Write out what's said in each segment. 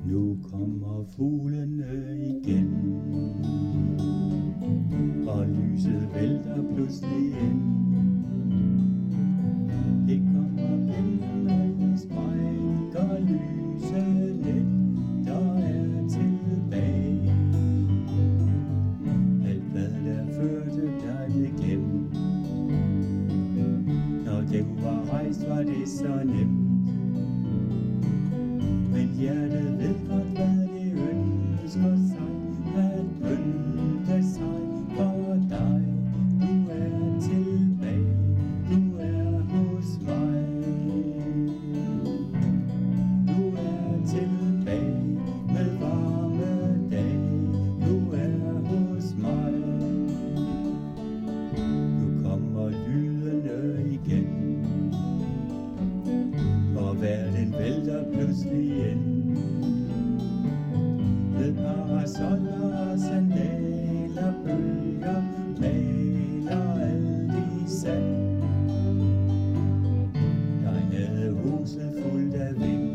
Nu kommer fuglene igen, og lyset vælter pludselig ind. Det kommer væltende spræk og lysenet, der er tilbage. Alt hvad der førte dig blev glemt. Når det var rejst, var det så nemt. Men hjertet ved godt, hvad det ønsker sig, at pynte sig for dig. Du er tilbage, du er hos mig. Du er tilbage med varme dage, du er hos mig. Nu kommer lydene igen, og verden vælter pludselig ind. Med parasoller og sandaler, bølger, maler alt i sand. Jeg havde huset fuldt af vind,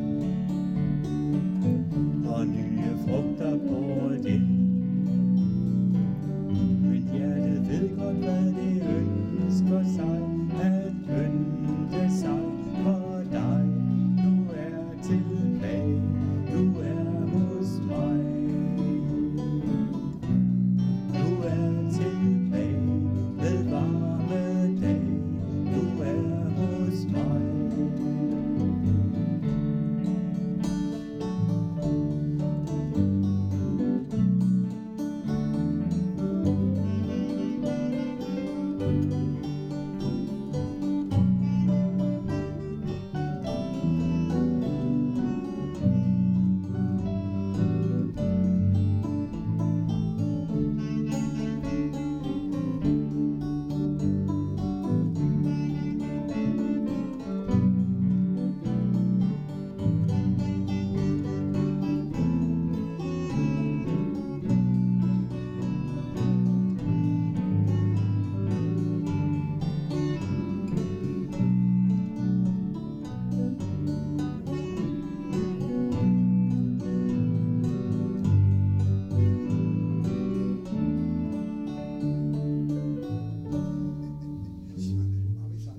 og nye frugter båret ind. Men hjertet ved godt, hvad